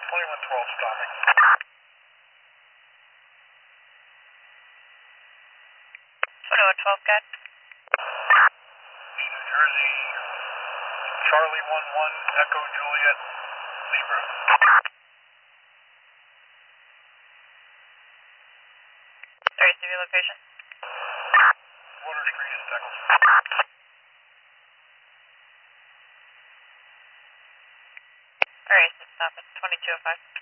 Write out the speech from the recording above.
2112 stopping. Photo 12 got. New Jersey, Charlie 11, Echo Juliet, Libra. 30 location. Water Street in Steckles. Alright, so stop at 2205.